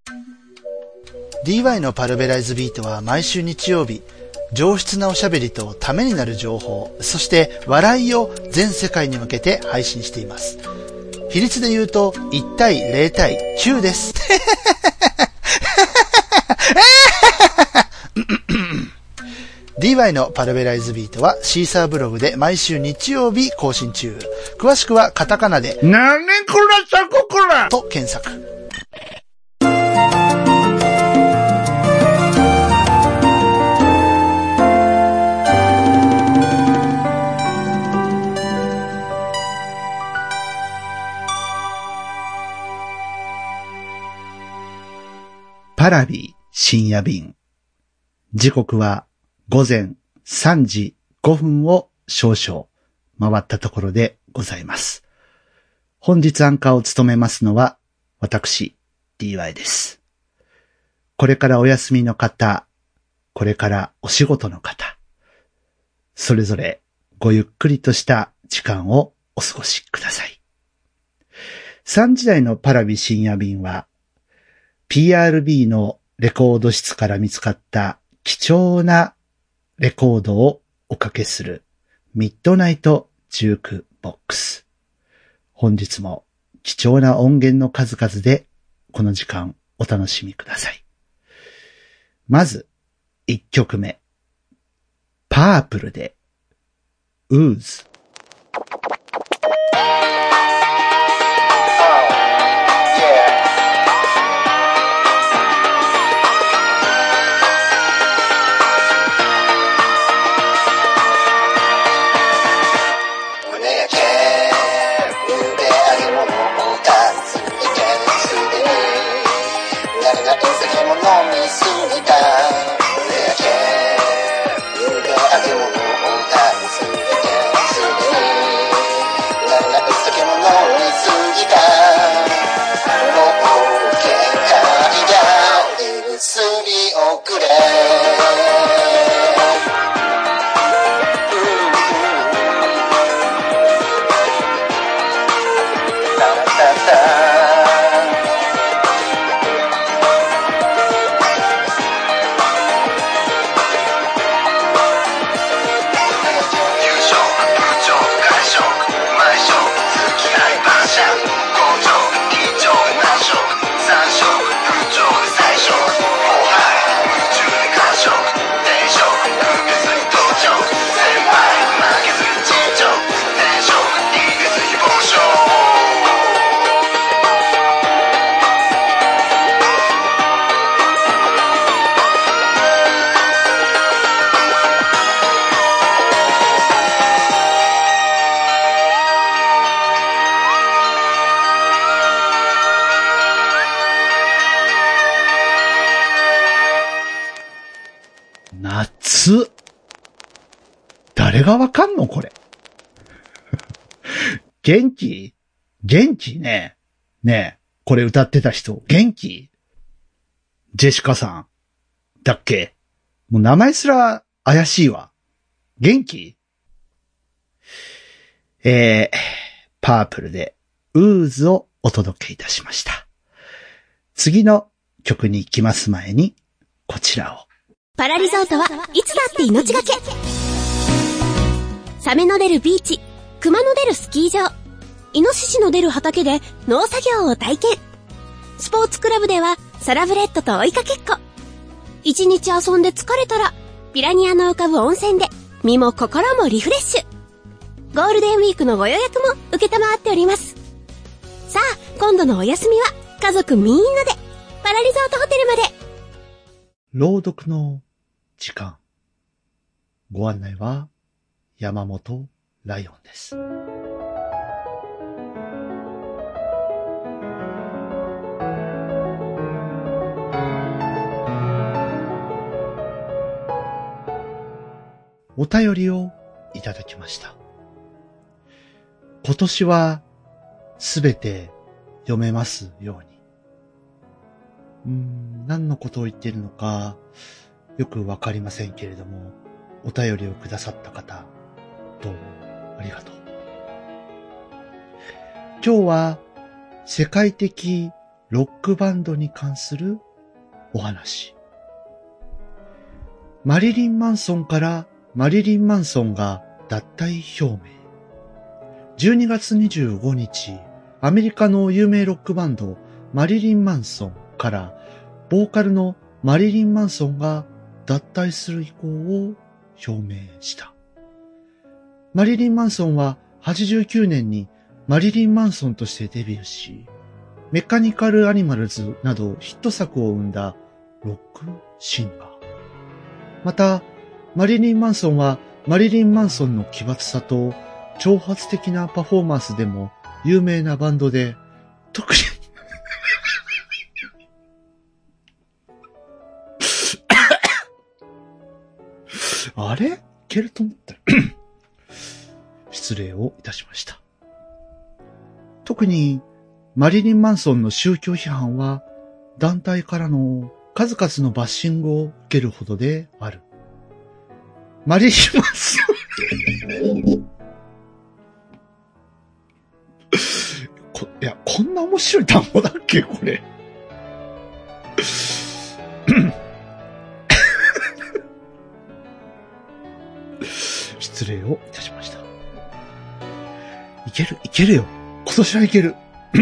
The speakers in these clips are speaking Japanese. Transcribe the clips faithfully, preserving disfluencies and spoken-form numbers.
ディーワイ のパルベライズビートは毎週日曜日、上質なおしゃべりとためになる情報、そして笑いを全世界に向けて配信しています。比率で言うといち対ゼロ対きゅうです。ディーワイ のパルベライズビートはシーサーブログで毎週日曜日更新中。詳しくはカタカナでなにこらさここらと検索。 パラビ深夜便。時刻は午前さんじごふんを少々回ったところでございます。本日アンカーを務めますのは私 ディーワイ です。これからお休みの方、これからお仕事の方、それぞれごゆっくりとした時間をお過ごしください。さんじ台のパラビ深夜便はピーアールビー のレコード室から見つかった貴重なレコードをおかけするミッドナイトジュークボックス。本日も貴重な音源の数々でこの時間お楽しみください。まずいっきょくめ。パープルでウーズ。夏。誰がわかんのこれ。元気元気ね。ねえ、これ歌ってた人、元気ジェシカさん。だっけもう名前すら怪しいわ。元気えー、パープルでウーズをお届けいたしました。次の曲に行きます前に、こちらを。 パラリゾートはいつだって命がけ。サメの出るビーチ、クマの出るスキー場、イノシシの出る畑で農作業を体験。スポーツクラブではサラブレッドと追いかけっこ。一日遊んで疲れたらピラニアの浮かぶ温泉で身も心もリフレッシュ。ゴールデンウィークのご予約も受けたまわっております。さあ今度のお休みは家族みんなでパラリゾートホテルまで。 朗読の時間。ご案内は山本ライオンです。お便りをいただきました。今年はすべて読めますように。うーん、何のことを言っているのかよくわかりませんけれども、お便りをくださった方、どうもありがとう。今日は世界的ロックバンドに関するお話。マリリン・マンソンからマリリン・マンソンが脱退表明。じゅうにがつにじゅうごにち、アメリカの有名ロックバンドマリリン・マンソンからボーカルのマリリン・マンソンが脱退する意向を表明した。マリリン・マンソンははちじゅうきゅうねんにマリリン・マンソンとしてデビューし、メカニカル・アニマルズなどヒット作を生んだロックシンガー。また、マリリン・マンソンはマリリン・マンソンの奇抜さと挑発的なパフォーマンスでも有名なバンドで、特にあれ？いけると思った失礼をいたしました。特にマリリン・マンソンの宗教批判は団体からの数々のバッシングを受けるほどである。マリリン・マンソンこいや、こんな面白い単語だっけこれ。失礼をいたしました。いける、いけるよ。今年はいける。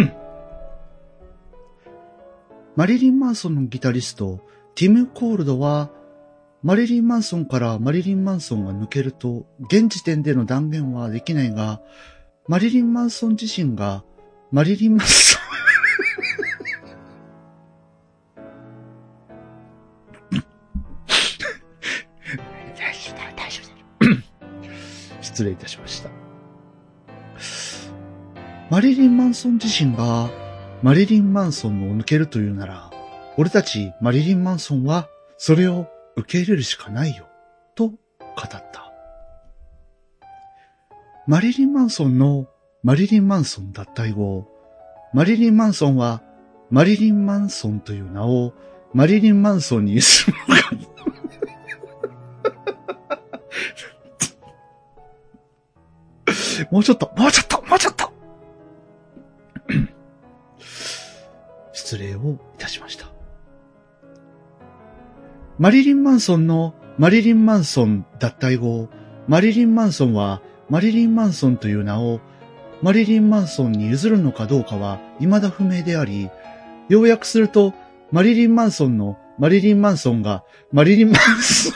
マリリン・マンソンのギタリスト、ティム・コールドは、マリリン・マンソンからマリリン・マンソンが抜けると、現時点での断言はできないが、マリリン・マンソン自身が、マリリン・マンソン大丈夫だ、大丈夫だ。失礼いたしました。マリリン・マンソン自身がマリリン・マンソンを抜けるというなら、俺たちマリリン・マンソンはそれを受け入れるしかないよ、と語った。マリリン・マンソンのマリリン・マンソン脱退後、マリリン・マンソンはマリリン・マンソンという名をマリリン・マンソンに譲るのかもうちょっと、もうちょっと、もうちょっと失礼をいたしました。マリリン・マンソンのマリリン・マンソン脱退後、マリリン・マンソンはマリリン・マンソンという名をマリリン・マンソンに譲るのかどうかは未だ不明であり、要約するとマリリン・マンソンのマリリン・マンソンがマリリン・マンソ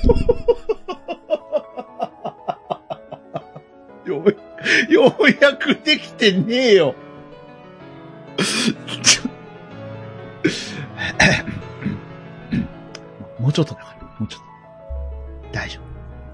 ンよう、ようやくできてねえよ。もうちょっとだから、もうちょっと。大丈夫。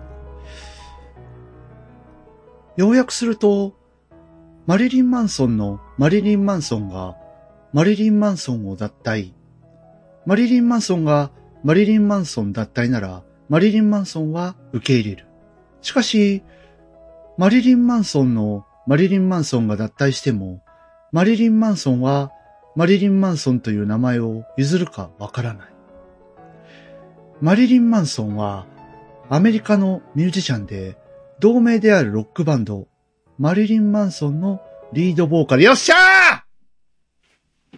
要約すると、マリリン・マンソンのマリリン・マンソンがマリリン・マンソンを脱退。マリリン・マンソンがマリリン・マンソン脱退なら、マリリン・マンソンは受け入れる。しかし、マリリン・マンソンのマリリン・マンソンが脱退しても、マリリン・マンソンはマリリン・マンソンという名前を譲るかわからない。マリリン・マンソンはアメリカのミュージシャンで同名であるロックバンドマリリン・マンソンのリードボーカル。よっしゃー！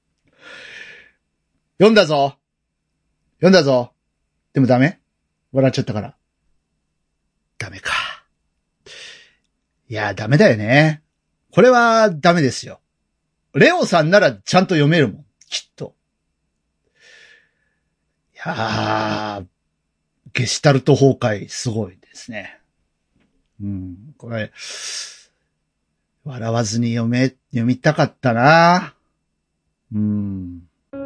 読んだぞ読んだぞでもダメ？笑っちゃったから。ダメか。いや、ダメだよね。これはダメですよ。レオさんならちゃんと読めるもん。きっと。いやー、ゲシュタルト崩壊すごいですね。うん、これ、笑わずに読め、読みたかったな。うん。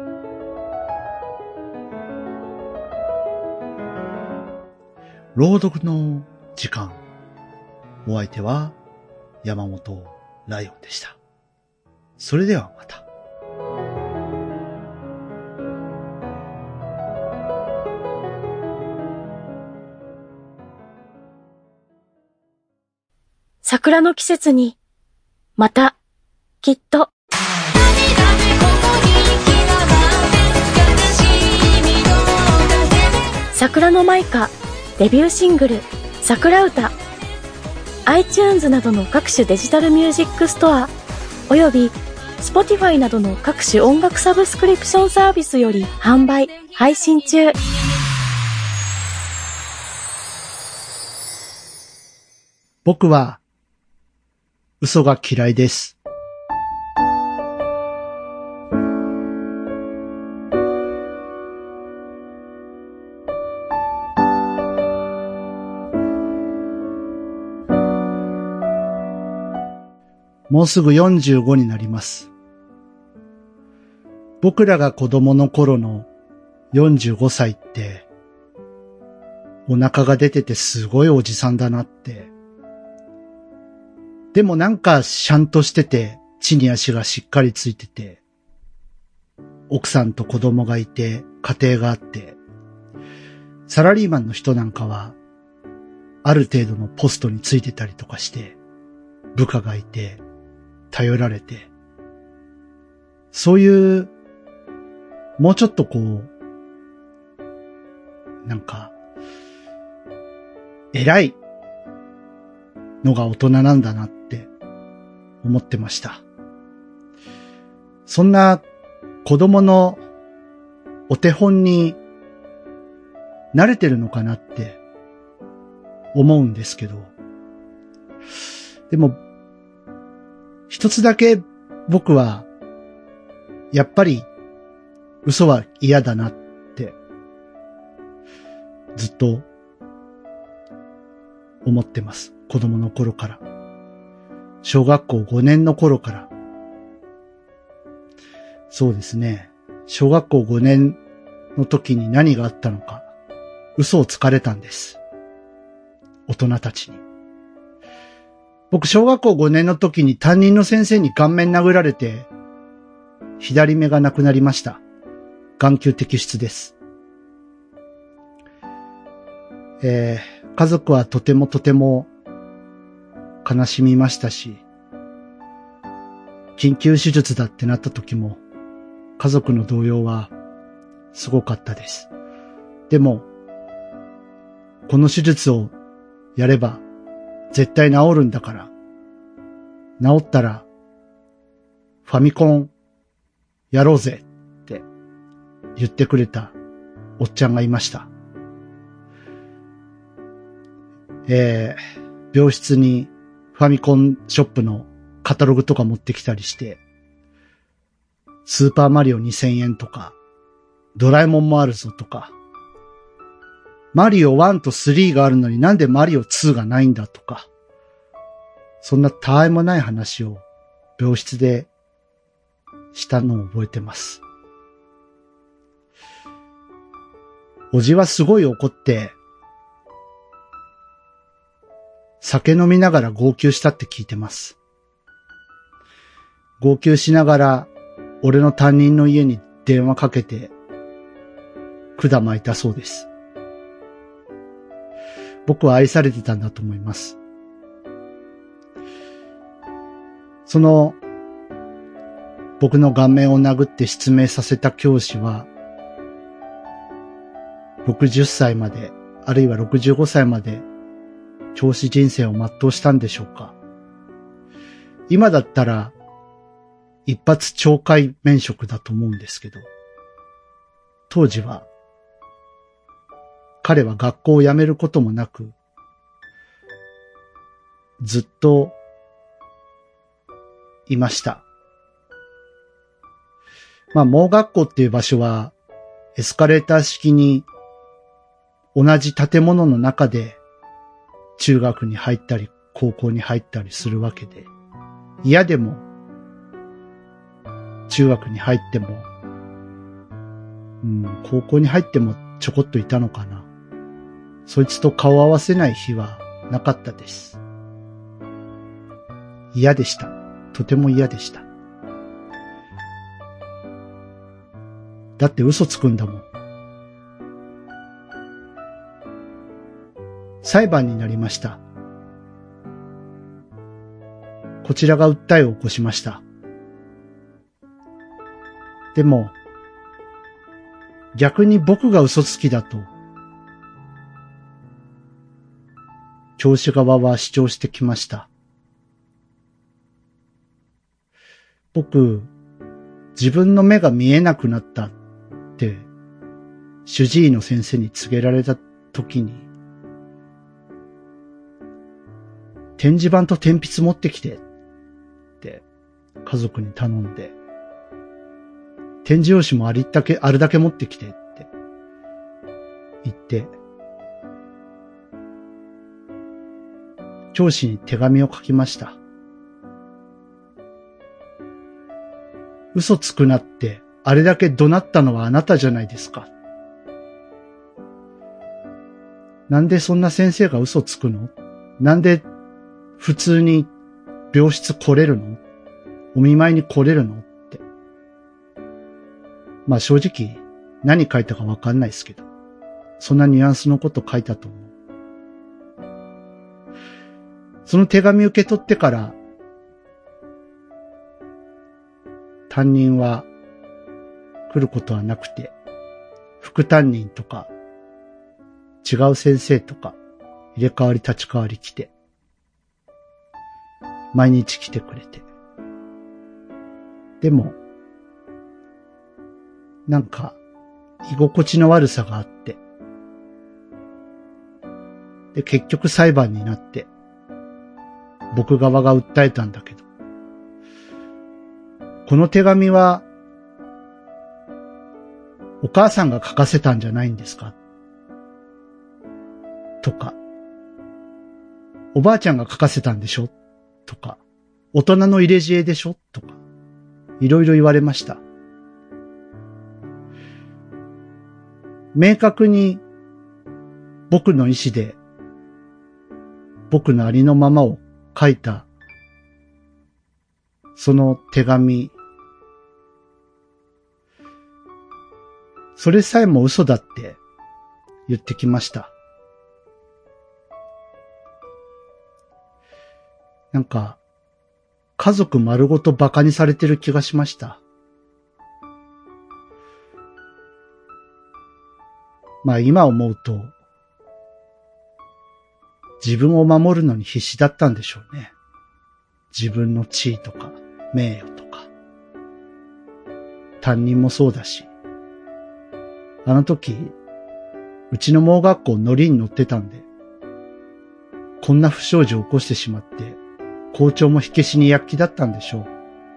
朗読の時間。お相手は山本ライオンでした。それではまた。 桜の季節に、また、きっと。桜のマイカデビューシングル桜歌 iTunes などの各種デジタルミュージックストアおよび Spotify などの各種音楽サブスクリプションサービスより販売、配信中。 僕は嘘が嫌いです。もうすぐよんじゅうごになります。僕らが子供の頃のよんじゅうごさいって、お腹が出ててすごいおじさんだなって。でもなんかシャンとしてて、地に足がしっかりついてて、奥さんと子供がいて、家庭があって、サラリーマンの人なんかは、ある程度のポストについてたりとかして、部下がいて、頼られて、そういう、もうちょっとこう、なんか、偉いのが大人なんだなって思ってました。そんな子供のお手本に慣れてるのかなって思うんですけど、でも一つだけ僕はやっぱり嘘は嫌だなってずっと思ってます。子供の頃から。小学校ごねんの頃から。そうですね。小学校ごねんの時に何があったのか、嘘をつかれたんです。大人たちに。僕、小学校ごねんの時に担任の先生に顔面殴られて、左目がなくなりました。眼球摘出です。えー、家族はとてもとても悲しみましたし、緊急手術だってなった時も、家族の動揺はすごかったです。でも、この手術をやれば絶対治るんだから、治ったらファミコンやろうぜって言ってくれたおっちゃんがいました。えー、病室にファミコンショップのカタログとか持ってきたりして、スーパーマリオにせんえんとか、ドラえもんもあるぞとか、マリオワンとスリーがあるのになんでマリオツーがないんだとか、そんなたわいもない話を病室でしたのを覚えてます。おじはすごい怒って、酒飲みながら号泣したって聞いてます。号泣しながら俺の担任の家に電話かけて管巻いたそうです。僕は愛されてたんだと思います。その僕の顔面を殴って失明させた教師はろくじゅっさいまで、あるいはろくじゅうごさいまで教師人生を全うしたんでしょうか。今だったら一発懲戒免職だと思うんですけど、当時は彼は学校を辞めることもなく、ずっといました。まあ、盲学校っていう場所はエスカレーター式に同じ建物の中で中学に入ったり高校に入ったりするわけで、嫌でも中学に入っても、うん、高校に入ってもちょこっといたのかな。そいつと顔を合わせない日はなかったです。嫌でした。とても嫌でした。だって嘘つくんだもん。裁判になりました。こちらが訴えを起こしました。でも、逆に僕が嘘つきだと、教師側は主張してきました。 僕、自分の目が見えなくなったって、主治医の先生に告げられた時に、展示板と鉛筆持ってきてって家族に頼んで、展示用紙もありだけ、あるだけ持ってきてって言って、教師に手紙を書きました。嘘つくなって、あれだけ怒鳴ったのはあなたじゃないですか。なんでそんな先生が嘘つくの？なんで普通に病室来れるの？お見舞いに来れるのって。まあ正直何書いたかわかんないですけど、そんなニュアンスのこと書いたと思う。その手紙受け取ってから、担任は来ることはなくて、副担任とか、違う先生とか、入れ替わり立ち替わり来て、毎日来てくれて。でも、なんか、居心地の悪さがあって、で、結局裁判になって、僕側が訴えたんだけど、この手紙は、お母さんが書かせたんじゃないんですか？とか、おばあちゃんが書かせたんでしょ？とか、大人の入れ知恵でしょ？とか、いろいろ言われました。明確に僕の意思で僕のありのままを書いたその手紙、それさえも嘘だって言ってきました。なんか家族丸ごと馬鹿にされてる気がしました。まあ今思うと、自分を守るのに必死だったんでしょうね。自分の地位とか名誉とか。担任もそうだし。あの時、うちの盲学校乗りに乗ってたんで、こんな不祥事を起こしてしまって、校長も火消しに躍起だったんでしょう。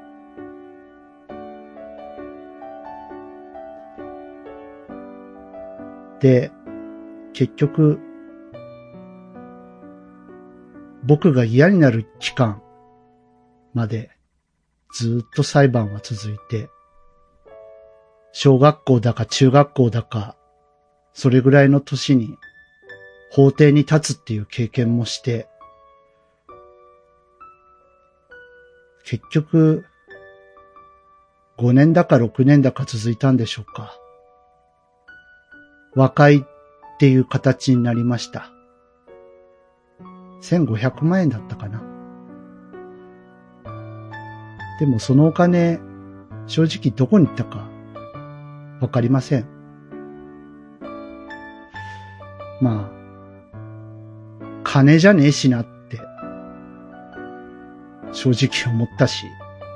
で、結局、僕が嫌になる期間までずっと裁判は続いて、小学校だか中学校だか、それぐらいの年に法廷に立つっていう経験もして、結局、ごねんだかろくねんだか続いたんでしょうか。和解っていう形になりました。せんごひゃくまんえんだったかな。でもそのお金、正直どこに行ったかわかりません。まあ、金じゃねえしなって正直思ったし、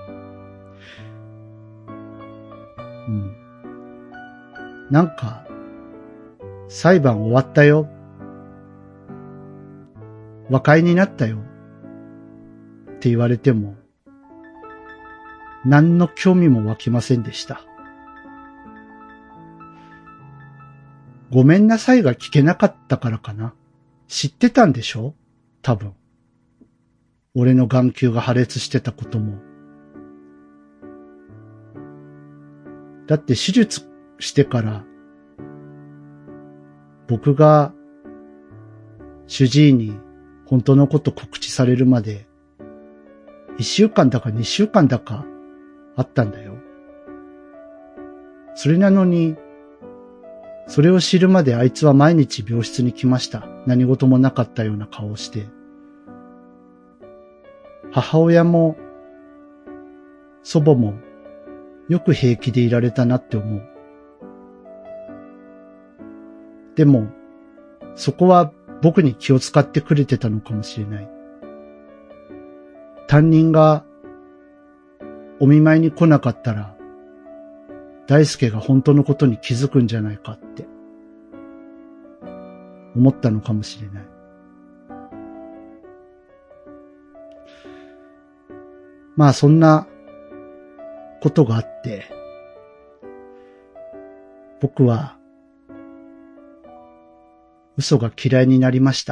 うん。なんか、裁判終わったよ。和解になったよ。って言われても、何の興味も湧きませんでした。ごめんなさいが聞けなかったからかな。知ってたんでしょ？多分。俺の眼球が破裂してたことも。だって手術してから、僕が主治医に本当のこと告知されるまで、一週間だか二週間だかあったんだよ。それなのに、それを知るまであいつは毎日病室に来ました。何事もなかったような顔をして。母親も祖母もよく平気でいられたなって思う。でも、そこは僕に気を使ってくれてたのかもしれない。担任がお見舞いに来なかったら、大輔が本当のことに気づくんじゃないかって思ったのかもしれない。まあそんなことがあって、僕は嘘が嫌いになりました。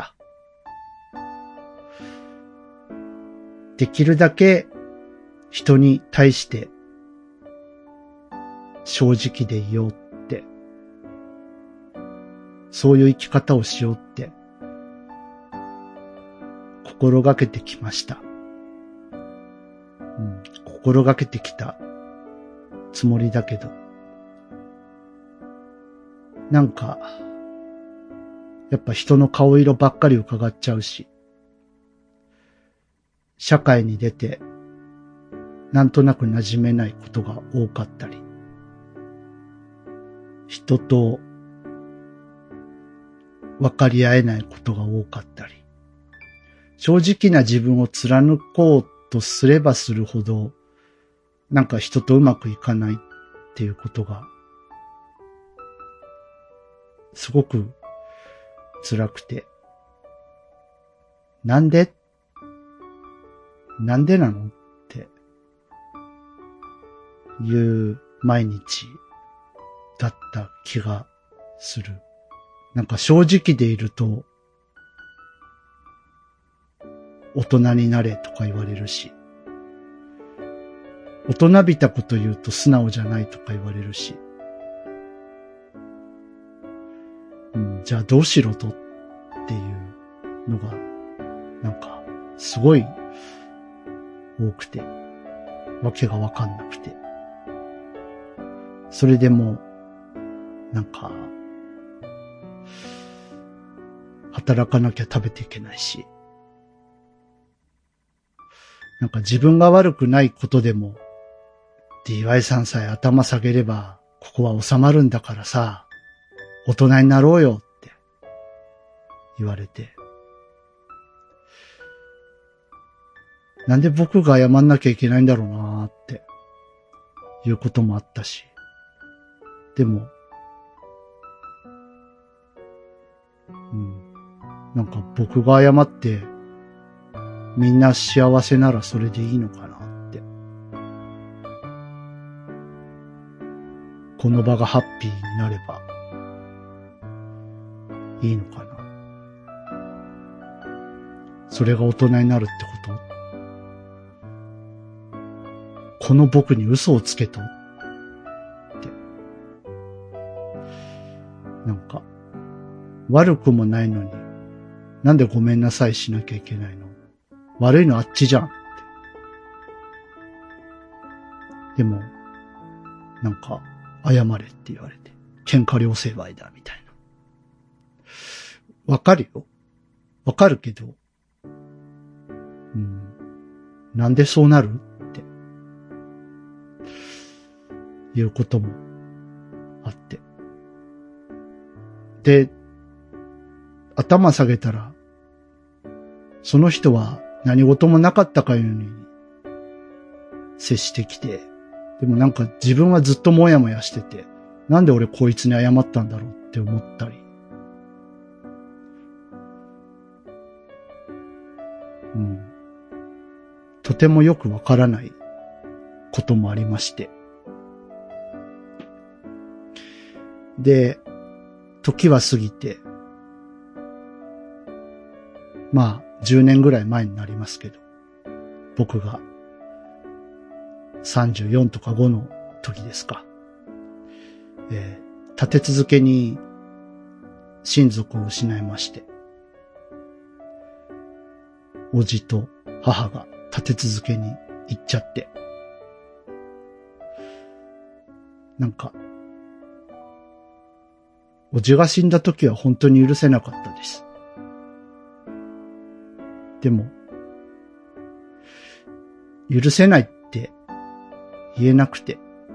できるだけ人に対して正直でいようって、そういう生き方をしようって心がけてきました。うん、心がけてきたつもりだけど、なんかやっぱ人の顔色ばっかり伺っちゃうし、社会に出てなんとなく馴染めないことが多かったり、人と分かり合えないことが多かったり、正直な自分を貫こうとすればするほど、なんか人とうまくいかないっていうことが、すごく辛くて、なんでなんでなのっていう毎日だった気がする。なんか正直でいると大人になれとか言われるし、大人びたこと言うと素直じゃないとか言われるし、うん、じゃあどうしろとっていうのがなんかすごい多くて、わけがわかんなくて、それでもなんか働かなきゃ食べていけないし、なんか自分が悪くないことでも ディーワイ さんさえ頭下げればここは収まるんだからさ、大人になろうよって言われて、なんで僕が謝んなきゃいけないんだろうなーっていうこともあったし、でも、うん、なんか僕が謝ってみんな幸せならそれでいいのかなって、この場がハッピーになればいいのかな。それが大人になるってこと？この僕に嘘をつけとって。なんか、悪くもないのに、なんでごめんなさいしなきゃいけないの？悪いのあっちじゃんって。でも、なんか、謝れって言われて、喧嘩両成敗だみたいな。わかるよ。わかるけど、うん、なんでそうなる？いうこともあって。で、頭下げたら、その人は何事もなかったかのように接してきて、でもなんか自分はずっともやもやしてて、なんで俺こいつに謝ったんだろうって思ったり。うん。とてもよくわからないこともありまして。で、時は過ぎて、まあ、じゅうねんぐらい前になりますけど、僕がさんじゅうよんとかごの時ですか。えー、立て続けに親族を失いまして、おじと母が立て続けに行っちゃって、なんか、おじが死んだ時は本当に許せなかったです。でも、許せないって言えなくて、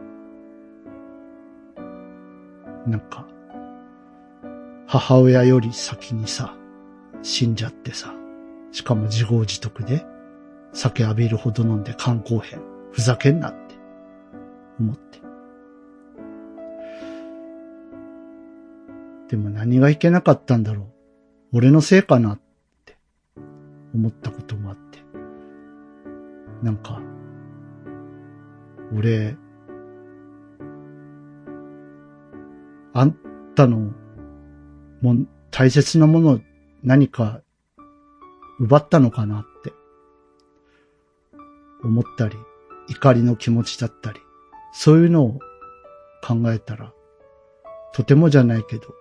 なんか、母親より先にさ、死んじゃってさ、しかも自業自得で酒浴びるほど飲んで肝硬変、ふざけんなってでも何がいけなかったんだろう。俺のせいかなって思ったこともあって。なんか、俺、あんたのも大切なもの何か奪ったのかなって思ったり、怒りの気持ちだったり、そういうのを考えたら、とてもじゃないけど、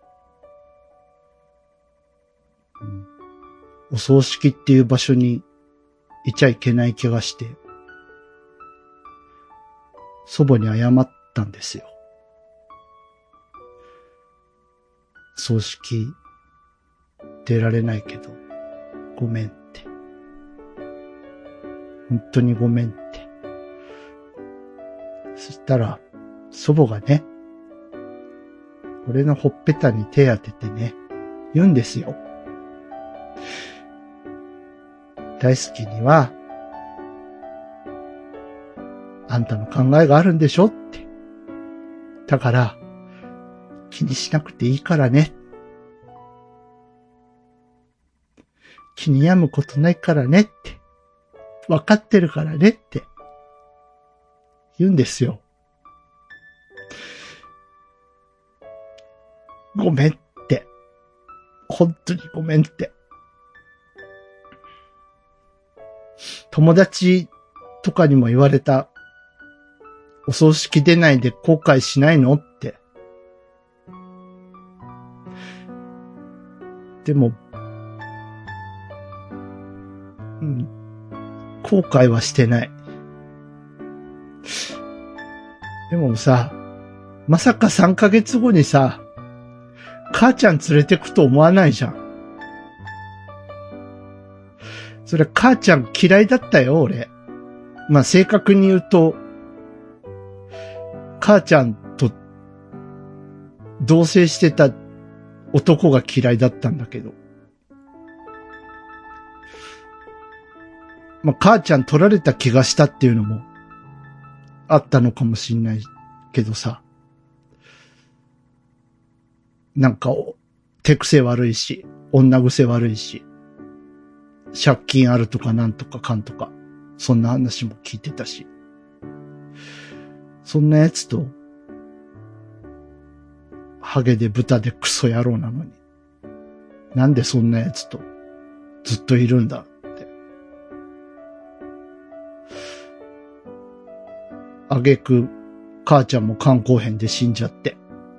うん、お葬式っていう場所にいちゃいけない気がして、祖母に謝ったんですよ。葬式出られないけど、ごめんって。本当にごめんって。そしたら、祖母がね、俺のほっぺたに手当ててね、言うんですよ。大好きには、あんたの考えがあるんでしょって。だから、気にしなくていいからね。気に病むことないからねって。わかってるからねって言うんですよ。ごめんって。本当にごめんって。友達とかにも言われた。お葬式出ないで後悔しないのって。でも、うん、後悔はしてない。でもさ、まさかさんかげつごにさ、母ちゃん連れてくと思わないじゃん。それ母ちゃん嫌いだったよ、俺。まあ正確に言うと、母ちゃんと同棲してた男が嫌いだったんだけど。まあ母ちゃん取られた気がしたっていうのもあったのかもしんないけどさ。なんか手癖悪いし、女癖悪いし、借金あるとかなんとかかんとか、そんな話も聞いてたし。そんなやつと、ハゲで豚でクソ野郎なのに、なんでそんなやつとずっといるんだって。あげく、母ちゃんも肝硬変で死んじゃって。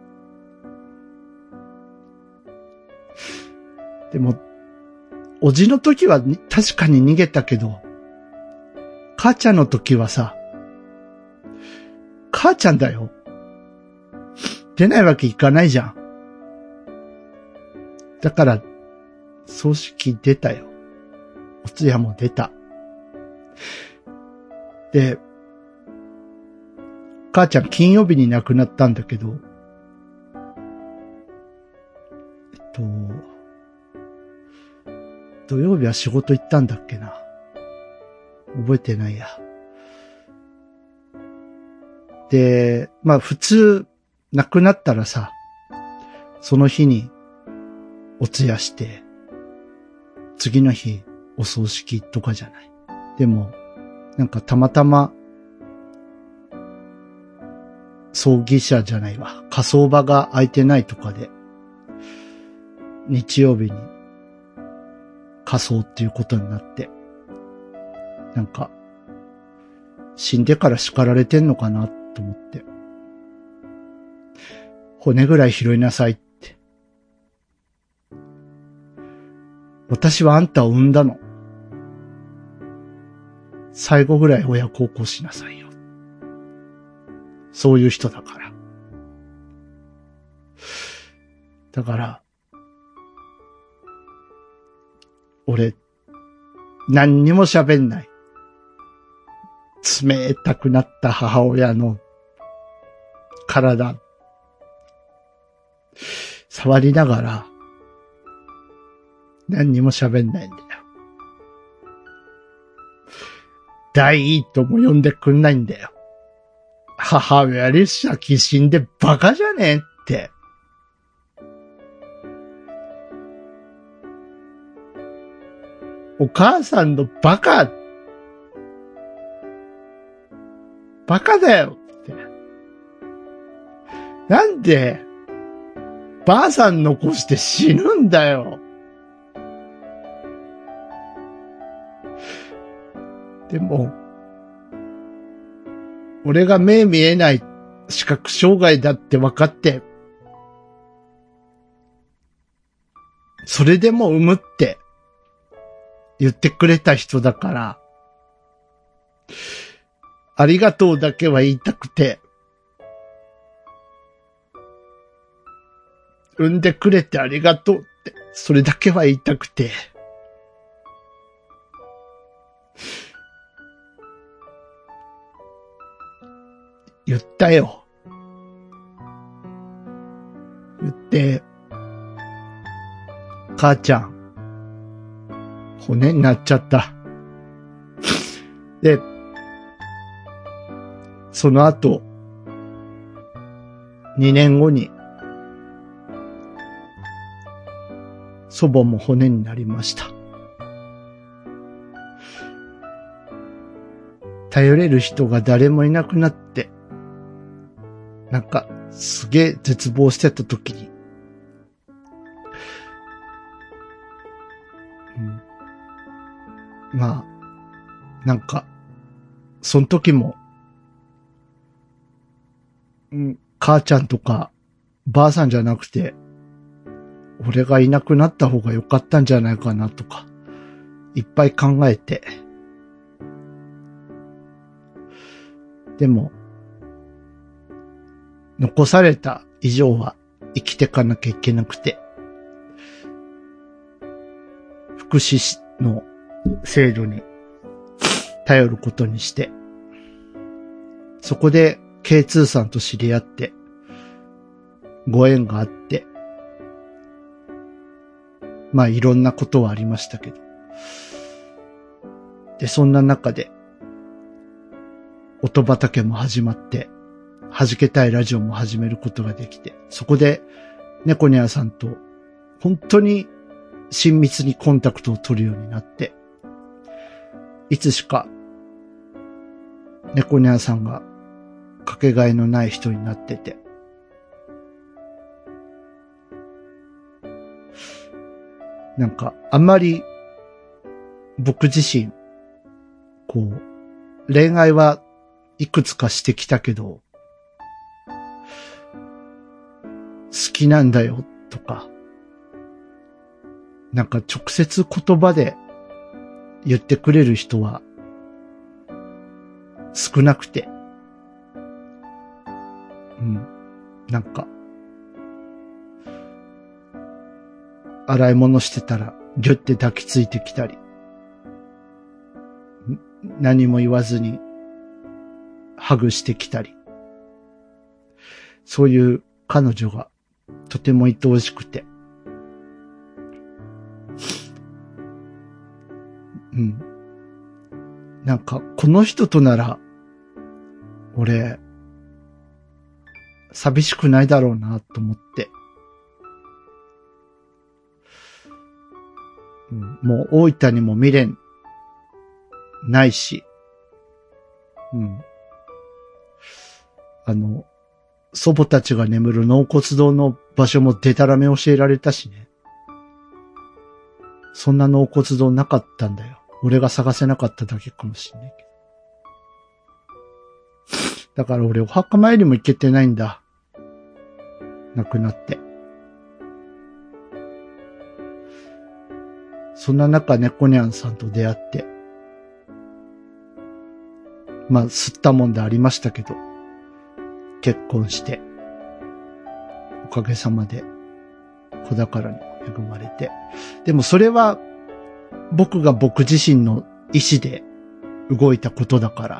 でも、おじの時は確かに逃げたけど、母ちゃんの時はさ、母ちゃんだよ。出ないわけいかないじゃん。だから、葬式出たよ。お通夜も出た。で、母ちゃん金曜日に亡くなったんだけど、えっと、土曜日は仕事行ったんだっけな。覚えてないや。で、まあ普通、亡くなったらさ、その日にお通夜して、次の日お葬式とかじゃない。でも、なんかたまたま、葬儀社じゃないわ。火葬場が空いてないとかで、日曜日に火葬っていうことになって、なんか、死んでから叱られてんのかなと思って。骨ぐらい拾いなさいって。私はあんたを産んだの。最後ぐらい親孝行しなさいよ。そういう人だから。だから、俺、何にも喋んない。冷たくなった母親の体、触りながら、何にも喋んないんだよ。大いとも呼んでくんないんだよ。母親に先死んでバカじゃねえって。 お母さんのバカバカだよって。なんで、ばあさん残して死ぬんだよ。でも、俺が目見えない視覚障害だって分かって、それでも産むって言ってくれた人だから、ありがとうだけは言いたくて、産んでくれてありがとうって、それだけは言いたくて、言ったよ。言って、母ちゃん、骨になっちゃった。で、その後、にねんごに、祖母も骨になりました。頼れる人が誰もいなくなって、なんか、すげえ絶望してた時に、うん、まあ、なんか、その時も、うん、母ちゃんとか、ばあさんじゃなくて、俺がいなくなった方が良かったんじゃないかなとか、いっぱい考えて。でも、残された以上は生きてかなきゃいけなくて、福祉の制度に頼ることにして、そこで ケーツー さんと知り合って、ご縁があって、まあいろんなことはありましたけど。で、そんな中で、音畑も始まって、弾けたいラジオも始めることができて、そこで猫ニャーさんと本当に親密にコンタクトを取るようになって、いつしか猫ニャーさんがかけがえのない人になってて、なんかあんまり僕自身、こう、恋愛はいくつかしてきたけど、好きなんだよとか、なんか直接言葉で言ってくれる人は少なくて、うん、なんか、洗い物してたらギュッて抱きついてきたり、何も言わずにハグしてきたり、そういう彼女がとても愛おしくて、うん。なんか、この人となら、俺、寂しくないだろうなと思って、うん、もう大分にも未練ないし、うん。あの、祖母たちが眠る納骨堂の場所もデタラメ教えられたしね。そんな納骨堂なかったんだよ。俺が探せなかっただけかもしんないけど。だから俺お墓参りも行けてないんだ。亡くなって。そんな中猫ニャンさんと出会って。まあ、吸ったもんでありましたけど。結婚して。おかげさまで子宝に恵まれて。でもそれは僕が僕自身の意思で動いたことだから。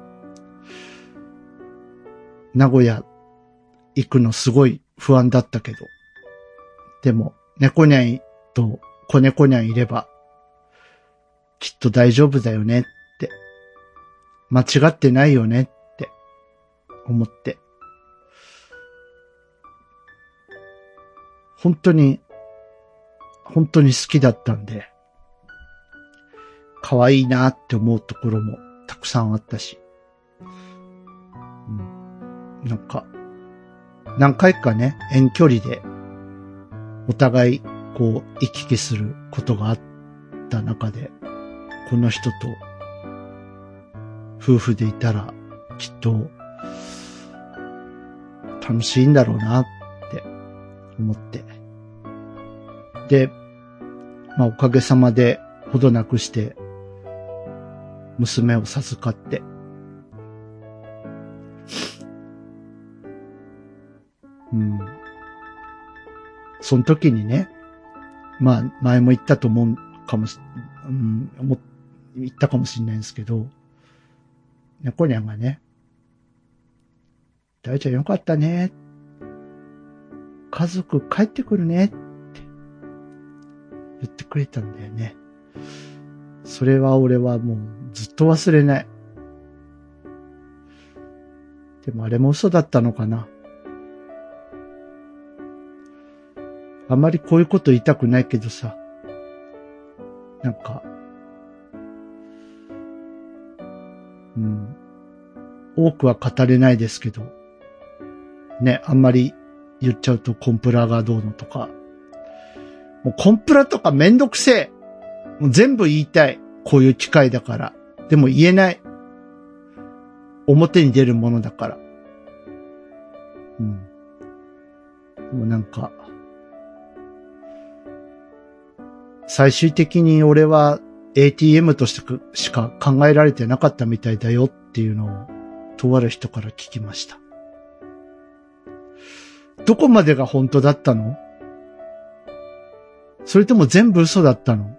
名古屋行くのすごい不安だったけど。でも猫ニャンと子猫ニャンいればきっと大丈夫だよねって。間違ってないよねって思って。本当に、本当に好きだったんで、 可愛いなって思うところもたくさんあったし、うん、なんか、何回かね、遠距離でお互いこう行き来することがあった中で、この人と夫婦でいたらきっと楽しいんだろうなって思って。で、まあおかげさまでほどなくして娘を授かって、うん。その時にね、まあ前も言ったと思うかもし、うん、思言ったかもしれないんですけど、猫ニャンがね、大ちゃんよかったね。家族帰ってくるねって言ってくれたんだよね。それは俺はもうずっと忘れない。でもあれも嘘だったのかな。あまりこういうこと言いたくないけどさ、なんか、うん、多くは語れないですけど、ね、あんまり言っちゃうとコンプラがどうのとか、もうコンプラとかめんどくせえ。もう全部言いたい。こういう機会だから。でも言えない。表に出るものだから。うん。もうなんか、最終的に俺は エーティーエム としてしか考えられてなかったみたいだよっていうのをとある人から聞きました。どこまでが本当だったの？それとも全部嘘だったの？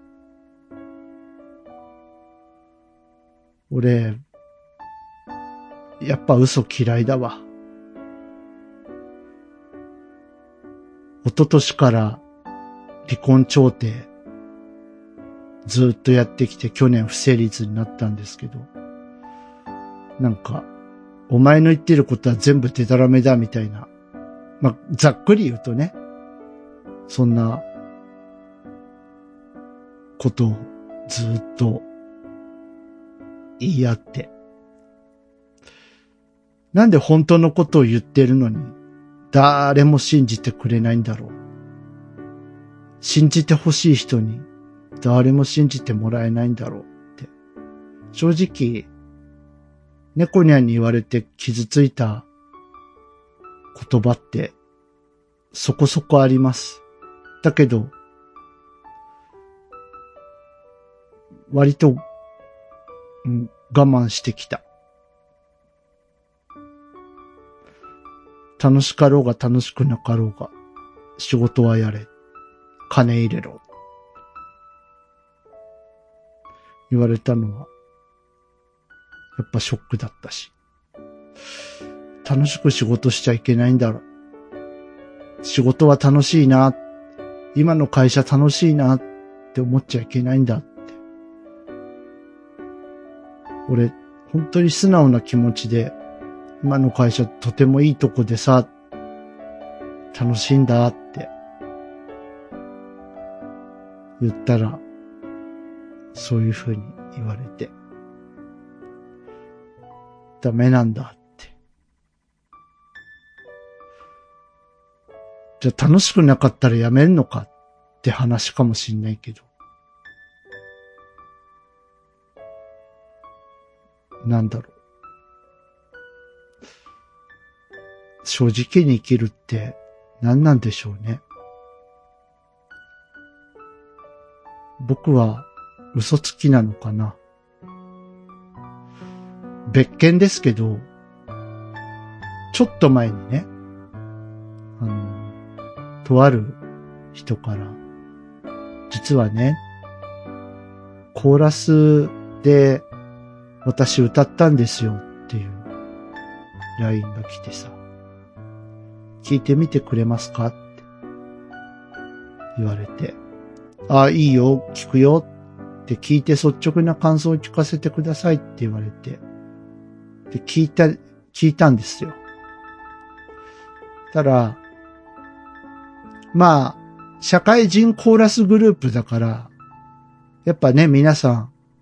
俺、やっぱ嘘嫌いだわ。一昨年から離婚調停ずっとやってきて去年不成立になったんですけど、なんかお前の言ってることは全部デタラメだみたいな、まあ、ざっくり言うとね、そんなことをずっと言い合って、なんで本当のことを言ってるのに誰も信じてくれないんだろう。信じてほしい人に誰も信じてもらえないんだろうって。正直、猫ニャンに言われて傷ついた言葉ってそこそこあります。だけど、割と、うん、我慢してきた。楽しかろうが楽しくなかろうが、仕事はやれ。金入れろ。言われたのは、やっぱショックだったし。楽しく仕事しちゃいけないんだろう。仕事は楽しいな。今の会社楽しいなって思っちゃいけないんだって。俺、本当に素直な気持ちで、今の会社とてもいいとこでさ、楽しいんだって言ったら、そういうふうに言われて、ダメなんだって。じゃあ楽しくなかったらやめんのかって話かもしんないけど、なんだろう。正直に生きるって何なんでしょうね。僕は嘘つきなのかな。別件ですけど、ちょっと前にね、あの、とある人から、実はね、コーラスで私歌ったんですよっていう ライン が来てさ、聞いてみてくれますかって言われて、ああ、いいよ、聞くよって聞いて率直な感想を聞かせてくださいって言われて、で、聞いた、聞いたんですよ。たら、まあ、社会人コーラスグループだから、やっぱね、皆さん、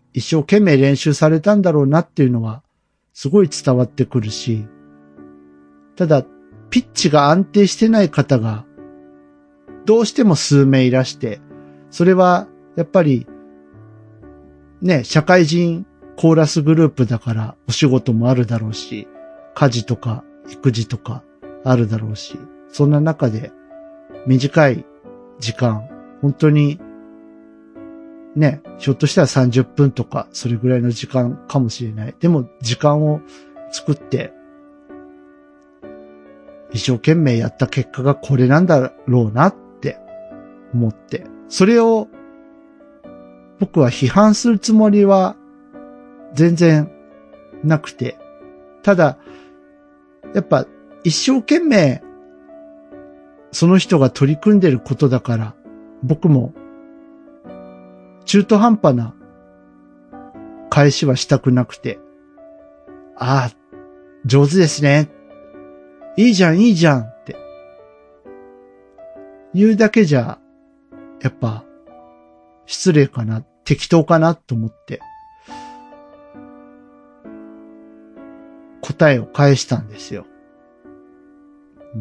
一生懸命練習されたんだろうなっていうのはすごい伝わってくるし、ただピッチが安定してない方がどうしても数名いらして、それはやっぱりね、社会人コーラスグループだからお仕事もあるだろうし、家事とか育児とかあるだろうし、そんな中で短い時間、本当にね、ひょっとしたらさんじゅっぷんとかそれぐらいの時間かもしれない。でも時間を作って一生懸命やった結果がこれなんだろうなって思って、それを僕は批判するつもりは全然なくて、ただやっぱ一生懸命その人が取り組んでることだから、僕も中途半端な返しはしたくなくて、ああ、上手ですね。いいじゃん、いいじゃんって言うだけじゃ、やっぱ失礼かな、適当かなと思って、答えを返したんですよ。うん、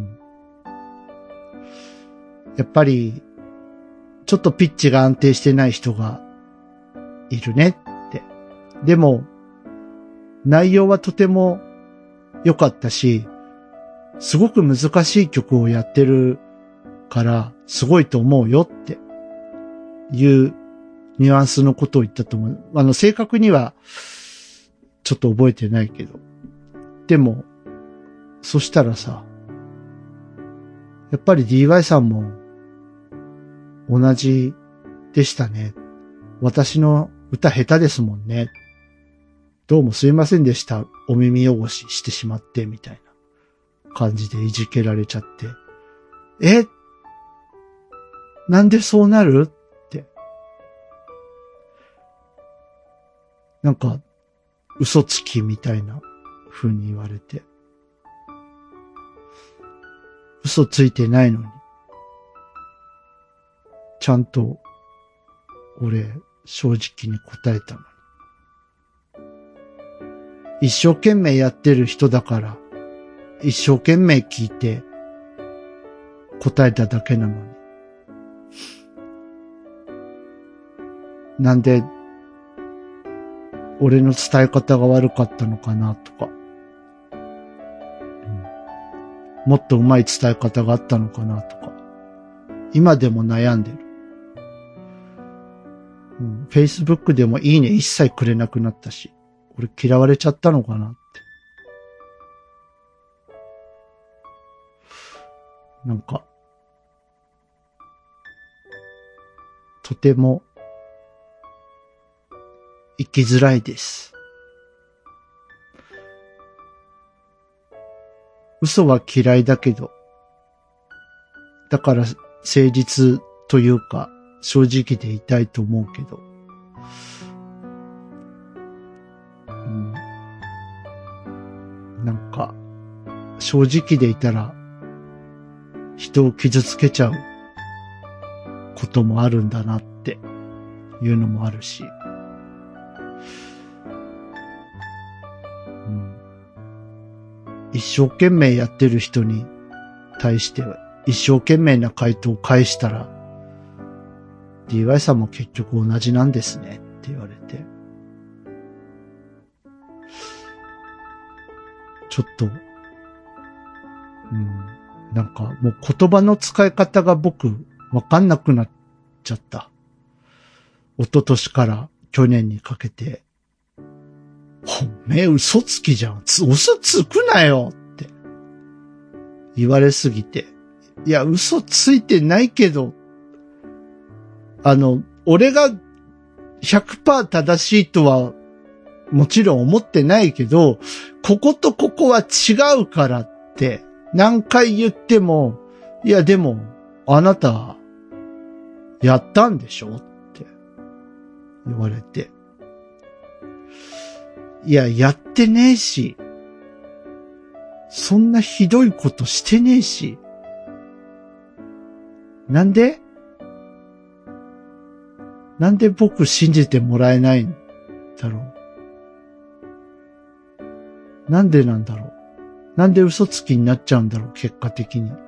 やっぱり、ちょっとピッチが安定してない人がいるねって。でも、内容はとても良かったし、すごく難しい曲をやってるから、すごいと思うよっていうニュアンスのことを言ったと思う。あの、正確にはちょっと覚えてないけど。でも、そしたらさ、やっぱり ディーワイ さんも同じでしたね。私の歌下手ですもんね。どうもすいませんでした。お耳汚ししてしまって、みたいな感じでいじけられちゃって。え？なんでそうなる？って。なんか、嘘つきみたいな風に言われて。嘘ついてないのに。ちゃんと、俺、正直に答えたのに。一生懸命やってる人だから、一生懸命聞いて、答えただけなのに。なんで、俺の伝え方が悪かったのかなとか、うん、もっと上手い伝え方があったのかなとか、今でも悩んでる。うん、Facebook でもいいね一切くれなくなったし、俺嫌われちゃったのかなって。なんか、とても生きづらいです。嘘は嫌いだけど、だから誠実というか正直でいたいと思うけど、うん、なんか正直でいたら人を傷つけちゃうこともあるんだなっていうのもあるし、うん、一生懸命やってる人に対しては一生懸命な回答を返したら ディーワイ さんも結局同じなんですねって言われて、ちょっと、うん、なんかもう言葉の使い方が僕わかんなくなっちゃった。一昨年から去年にかけて、おめえ嘘つきじゃん。つ、嘘つくなよって言われすぎて。いや、嘘ついてないけど、あの、俺が ひゃくパーセント 正しいとはもちろん思ってないけど、こことここは違うからって何回言っても、いやでもあなたやったんでしょって言われて。いや、やってねえし、そんなひどいことしてねえし、なんでなんで僕信じてもらえないだろう。なんでなんだろう。なんで嘘つきになっちゃうんだろう、結果的に。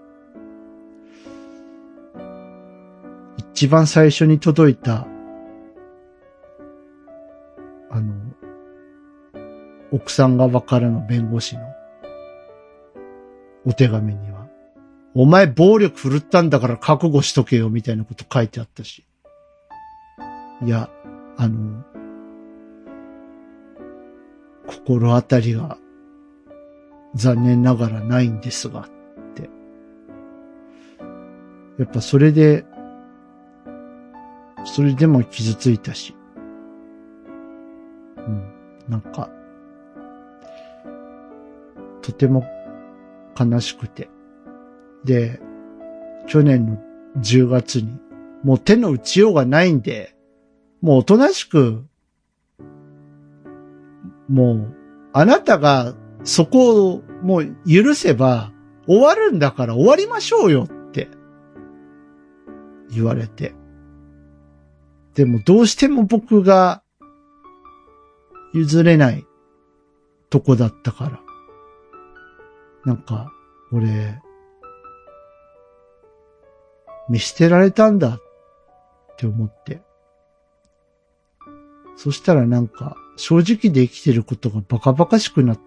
一番最初に届いた、あの、奥さん側からの弁護士のお手紙には、お前暴力振るったんだから覚悟しとけよみたいなこと書いてあったし。いや、あの、心当たりが残念ながらないんですがって。やっぱそれで、それでも傷ついたし。うん、なんか、とても悲しくて。で、去年のじゅうがつに、もう手の打ちようがないんで、もうおとなしく、もう、あなたがそこをもう許せば終わるんだから終わりましょうよって言われて。でもどうしても僕が譲れないとこだったから。なんか、俺、見捨てられたんだって思って。そしたらなんか、正直で生きてることがバカバカしくなって、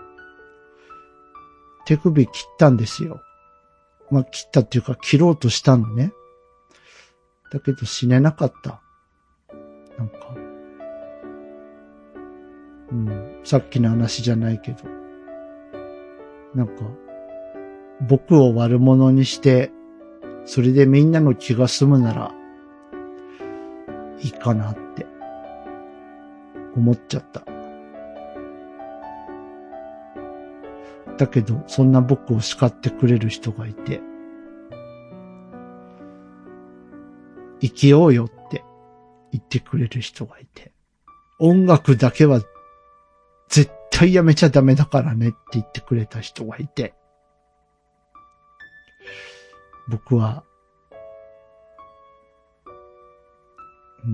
手首切ったんですよ。まあ、切ったっていうか切ろうとしたのね。だけど死ねなかった。なんか、うん、さっきの話じゃないけど、なんか、僕を悪者にして、それでみんなの気が済むなら、いいかなって思っちゃった。だけど、そんな僕を叱ってくれる人がいて、生きようよって言ってくれる人がいて、音楽だけは絶対やめちゃダメだからねって言ってくれた人がいて、僕は、うん、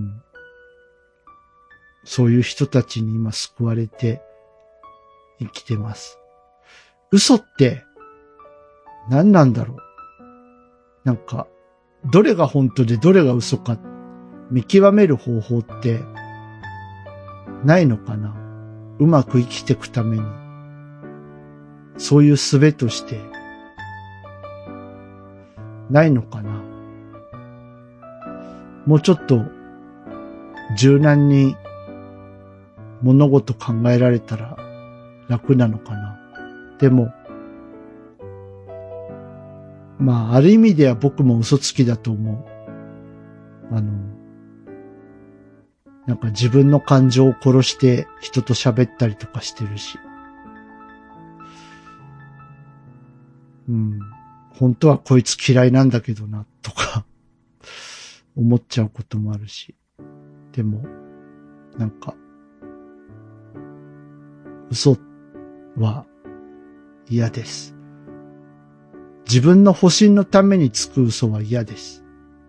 そういう人たちに今救われて生きてます。嘘って何なんだろう。なんか、どれが本当でどれが嘘か見極める方法ってないのかな。うまく生きていくために、そういう術としてないのかな。もうちょっと柔軟に物事考えられたら楽なのかな。でも、まあ、ある意味では僕も嘘つきだと思う。あの、なんか自分の感情を殺して人と喋ったりとかしてるし。うん。本当はこいつ嫌いなんだけどな、とか、思っちゃうこともあるし。でも、なんか、嘘は嫌です。自分の保身のためにつく嘘は嫌です。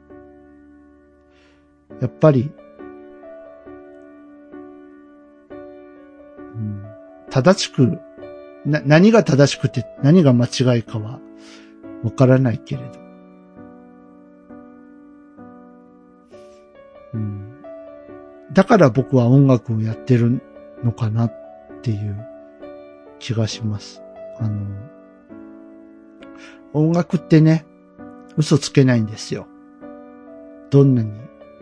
やっぱり、うん、正しく、な、何が正しくて何が間違いかはわからないけれど。うん、だから僕は音楽をやってるのかなっていう気がします。あの、音楽ってね、嘘つけないんですよ。どんなに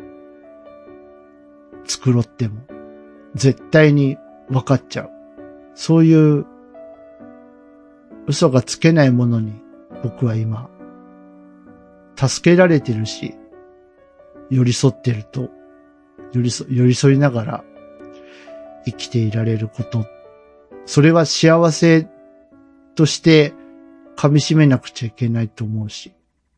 繕っても絶対に分かっちゃう。そういう嘘がつけないものに僕は今助けられてるし、寄り添ってると寄り添、寄り添いながら生きていられること、それは幸せとして噛み締めなくちゃいけないと思うし、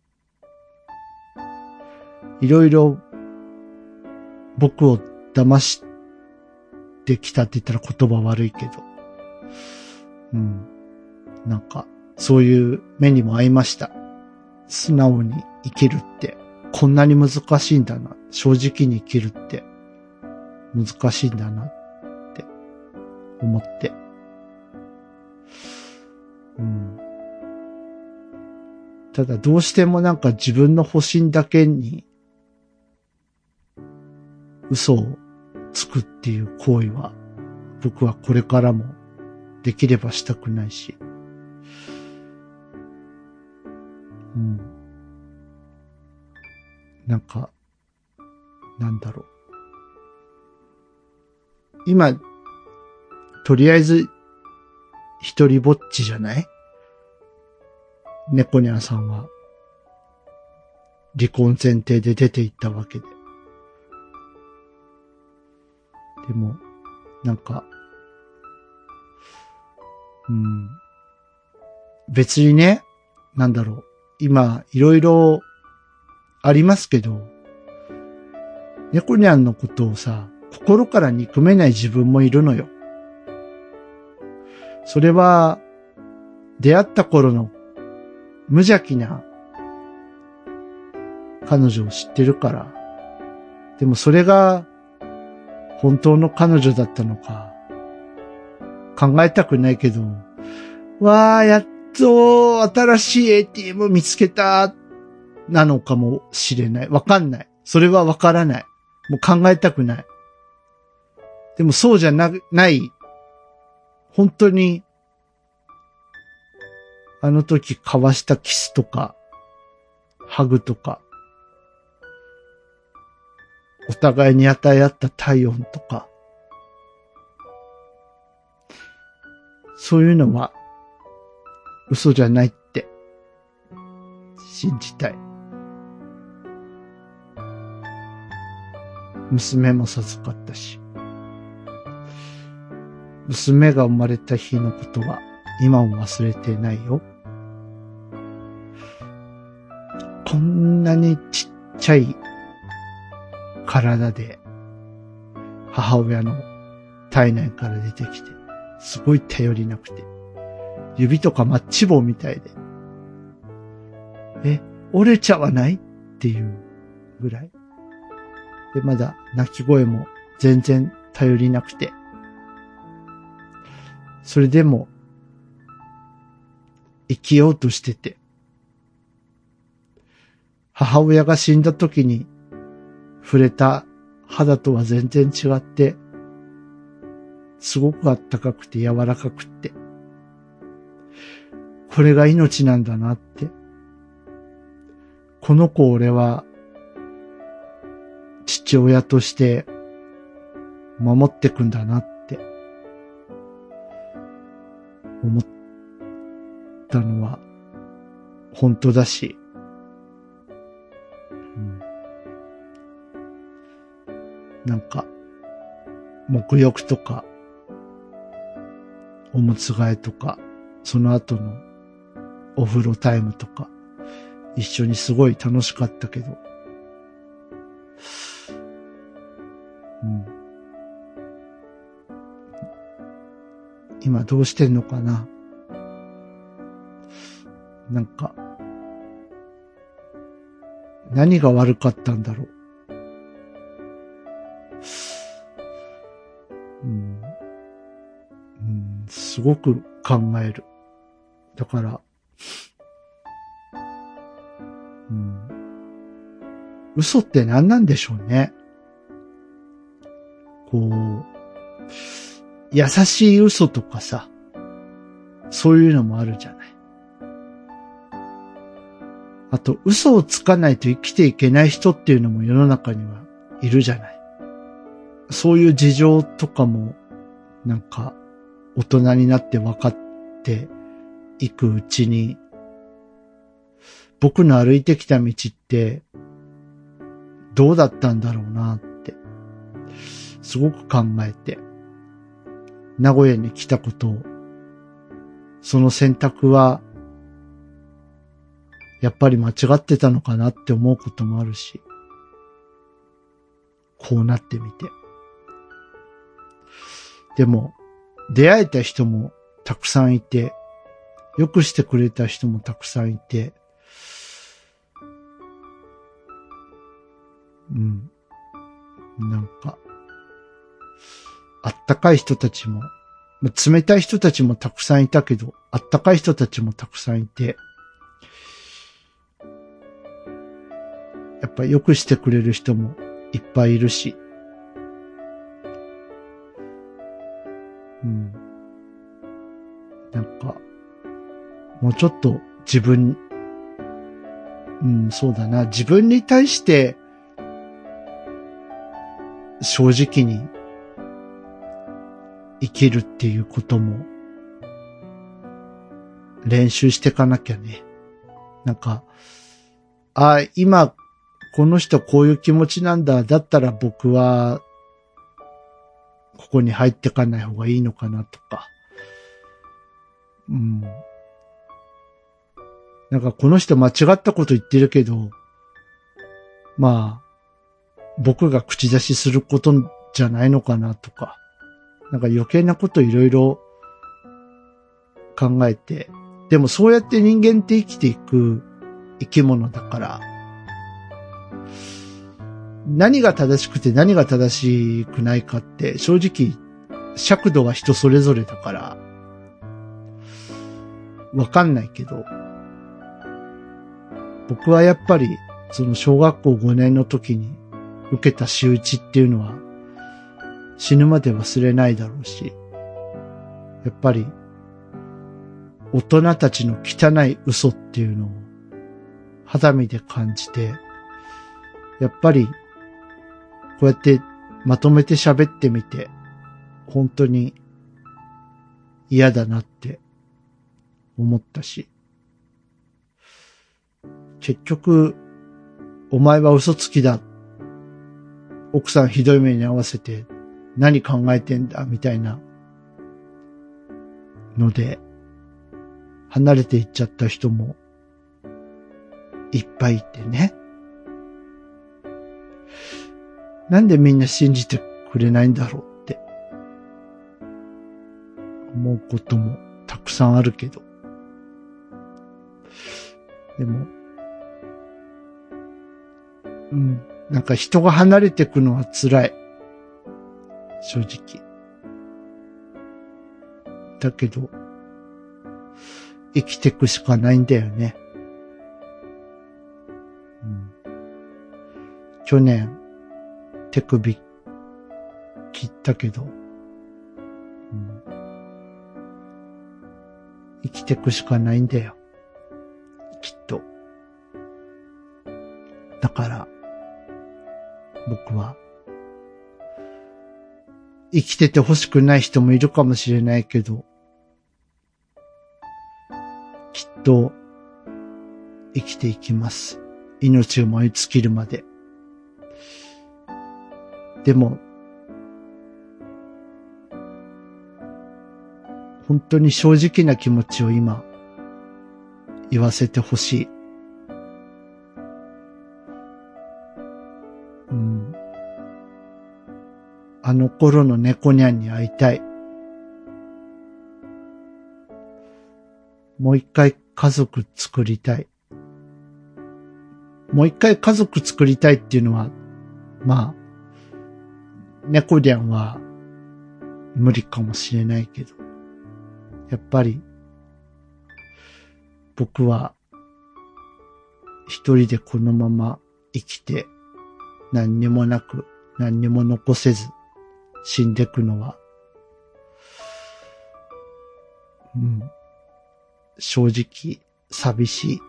いろいろ僕を騙してきたって言ったら言葉悪いけど、うん、なんかそういう目にも合いました。素直に生きるってこんなに難しいんだな、正直に生きるって難しいんだなって思って。うん。ただどうしてもなんか自分の保身だけに嘘をつくっていう行為は僕はこれからもできればしたくないし。うん。なんか、なんだろう。今、とりあえず、一人ぼっちじゃない？猫ニャンさんは、離婚前提で出て行ったわけで。でも、なんか、うん。別にね、なんだろう。今、いろいろありますけど、猫ニャンのことをさ、心から憎めない自分もいるのよ。それは、出会った頃の無邪気な彼女を知ってるから。でもそれが本当の彼女だったのか考えたくないけど、わー、やっと新しい エーティーエム 見つけたなのかもしれない。わかんない。それはわからない。もう考えたくない。でもそうじゃな、ない。本当にあの時交わしたキスとか、ハグとか、お互いに与え合った体温とか、そういうのは嘘じゃないって信じたい。娘も授かったし、娘が生まれた日のことは今も忘れてないよ。こんなにちっちゃい体で母親の体内から出てきて、すごい頼りなくて、指とかマッチ棒みたいで、え、折れちゃわないっていうぐらい。で、まだ泣き声も全然頼りなくて、それでも生きようとしてて、母親が死んだ時に触れた肌とは全然違って、すごくあったかくて柔らかくって、これが命なんだなって。この子を俺は父親として守ってくんだなって思ったのは本当だし、うん、なんか沐浴とかおむつ替えとかその後のお風呂タイムとか一緒にすごい楽しかったけど、うん、今どうしてんのかな。なんか何が悪かったんだろう。うん、うん、すごく考える。だから、うん、嘘って何なんでしょうね。こう、優しい嘘とかさ、そういうのもあるじゃない。あと、嘘をつかないと生きていけない人っていうのも世の中にはいるじゃない。そういう事情とかも、なんか、大人になって分かっていくうちに、僕の歩いてきた道って、どうだったんだろうなって、すごく考えて、名古屋に来たことを、その選択は、やっぱり間違ってたのかなって思うこともあるし、こうなってみて。でも、出会えた人もたくさんいて、よくしてくれた人もたくさんいて、うん。なんか、 あったかい人たちも、冷たい人たちもたくさんいたけど、あったかい人たちもたくさんいて、やっぱ良くしてくれる人もいっぱいいるし、うん。なんか、もうちょっと自分、うん、そうだな、自分に対して正直に生きるっていうことも練習していかなきゃね。なんか、あ、今この人こういう気持ちなんだ。だったら僕はここに入ってかない方がいいのかなとか。うん。なんかこの人間違ったこと言ってるけど、まあ、僕が口出しすることじゃないのかなとか。なんか余計なこといろいろ考えて。でもそうやって人間って生きていく生き物だから、何が正しくて何が正しくないかって正直尺度は人それぞれだからわかんないけど、僕はやっぱりその小学校ごねんの時に受けた仕打ちっていうのは死ぬまで忘れないだろうし、やっぱり大人たちの汚い嘘っていうのを肌身で感じて、やっぱりこうやってまとめて喋ってみて本当に嫌だなって思ったし、結局お前は嘘つきだ、奥さんひどい目に遭わせて何考えてんだみたいなので離れていっちゃった人もいっぱいいてね。なんでみんな信じてくれないんだろうって思うこともたくさんあるけど、でも、うん、なんか人が離れてくのは辛い。正直。だけど、生きてくしかないんだよね。うん、去年、手首切ったけど、うん、生きてくしかないんだよ。きっと。だから、僕は、生きてて欲しくない人もいるかもしれないけど、きっと生きていきます。命を燃え尽きるまで。でも、本当に正直な気持ちを今、言わせてほしい。うん。あの頃の猫ニャンに会いたい。もう一回家族作りたい。もう一回家族作りたいっていうのは、まあ、猫ニャンは無理かもしれないけど、やっぱり僕は一人でこのまま生きて何にもなく何にも残せず死んでくのは、うん、正直寂しい。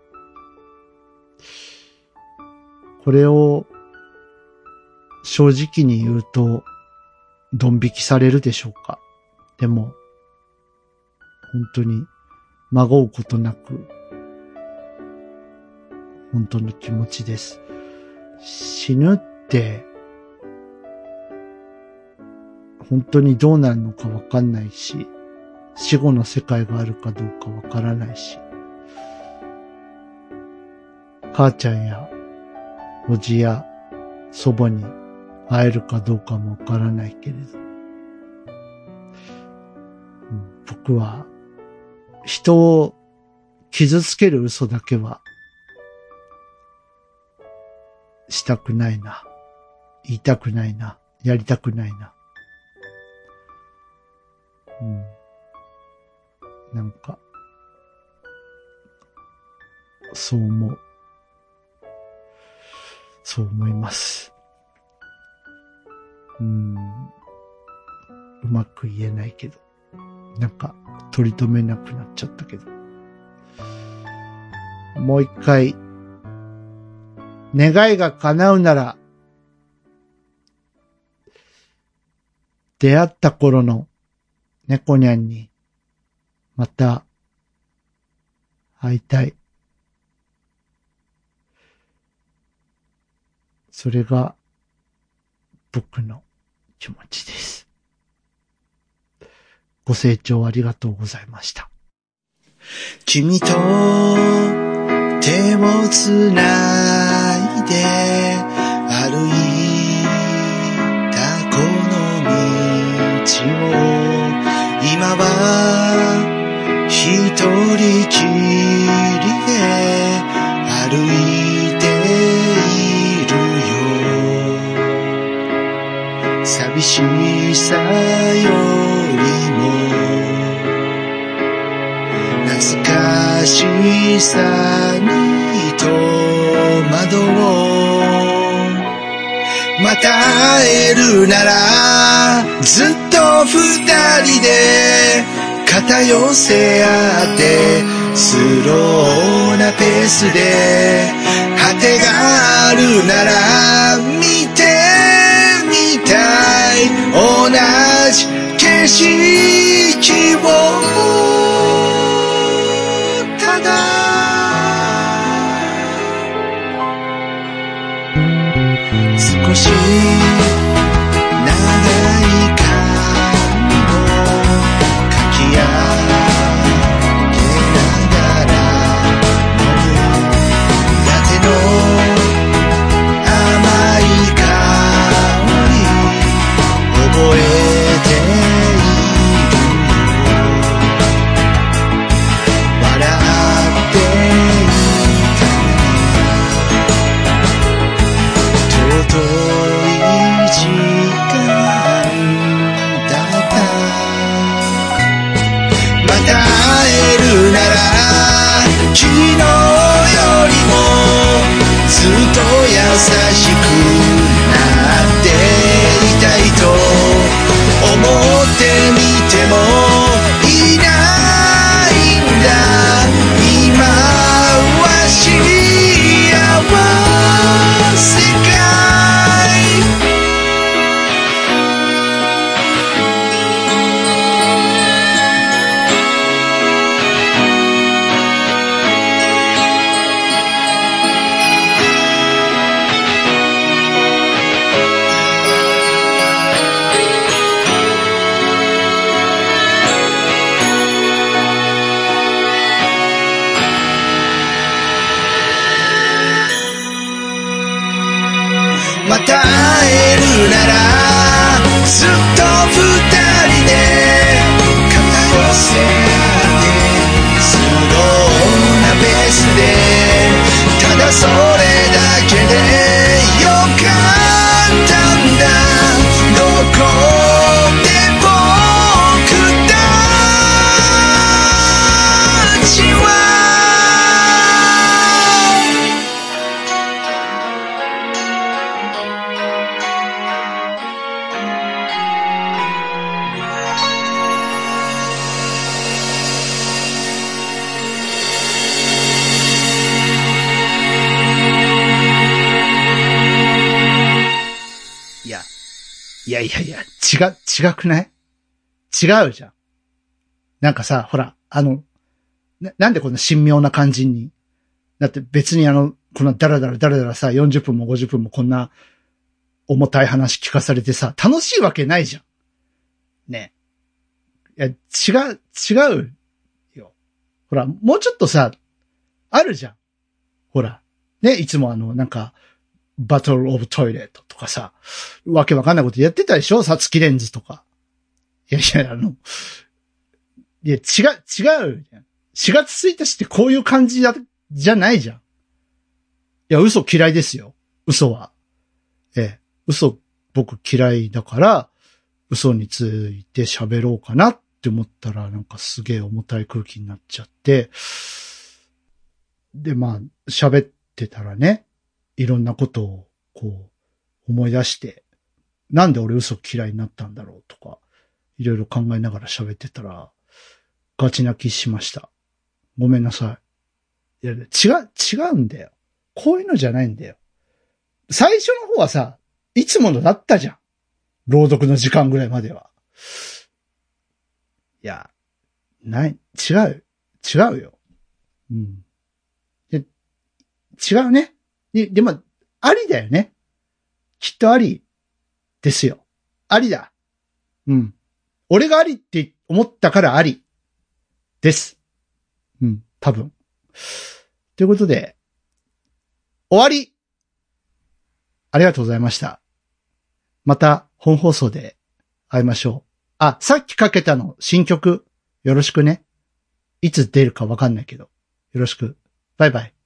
これを正直に言うとドン引きされるでしょうか。でも本当にまごうことなく本当の気持ちです。死ぬって本当にどうなるのかわかんないし、死後の世界があるかどうかわからないし、母ちゃんやおじや祖母に会えるかどうかもわからないけれど、うん、僕は人を傷つける嘘だけはしたくないな。言いたくないな。やりたくないな。 うん。なんか、そう思う。そう思います。うん。うまく言えないけど。なんか、取り留めなくなっちゃったけど。もう一回、願いが叶うなら、出会った頃の猫にゃんに、また、会いたい。それが、僕の気持ちです。ご清聴ありがとうございました。君と手をつないで歩いたこの道を今は一人きりで歩いているよ。寂しさよりも懐かしさに戸惑おう。また会えるならずっと二人で肩寄せ合ってスローなペースで果てがあるなら見てみたい同じ景色をただ少し長い髪をかき上げながら飲むラテの甘い香り覚えているよ。笑っていた尊い時間だったまた会えるなら昨日よりもずっと優しくなっていたいと思ってみてもいないんだ。今は幸せかまた会えるならずっと二人で肩寄せ合ってスローなペースでただそれだけでよかったんだ。どこで僕たちはいやいやいや、違う、違くない？違うじゃん。なんかさ、ほら、あの、な、なんでこんな神妙な感じに。だって別にあの、こんなダラダラダラダラさ、よんじゅっぷんもごじゅっぷんもこんな重たい話聞かされてさ、楽しいわけないじゃん。ね。いや、違う、違うよ。ほら、もうちょっとさ、あるじゃん。ほら。ね、いつもあの、なんか、バトルオブトイレットとかさ、わけわかんないことやってたでしょ？サツキレンズとか。いやいや、あの、いや、違う、違う。しがつついたちってこういう感じだ、じゃないじゃん。いや、嘘嫌いですよ。嘘は。ええ、嘘僕嫌いだから、嘘について喋ろうかなっって思ったらなんかすげえ重たい空気になっちゃって、で、まあ、喋ってたらね、いろんなことをこう思い出して、なんで俺嘘嫌いになったんだろうとか、いろいろ考えながら喋ってたら、ガチ泣きしました。ごめんなさい。いや、違う、違うんだよ。こういうのじゃないんだよ。最初の方はさ、いつものだったじゃん。朗読の時間ぐらいまでは。いや、ない、違う、違うよ。うん。で、違うね。で、でも、ありだよね。きっとありですよ。ありだ。うん。俺がありって思ったからありです。うん、多分。ということで、終わり。ありがとうございました。また本放送で会いましょう。あ、さっきかけたの新曲よろしくね。いつ出るかわかんないけど。よろしく。バイバイ。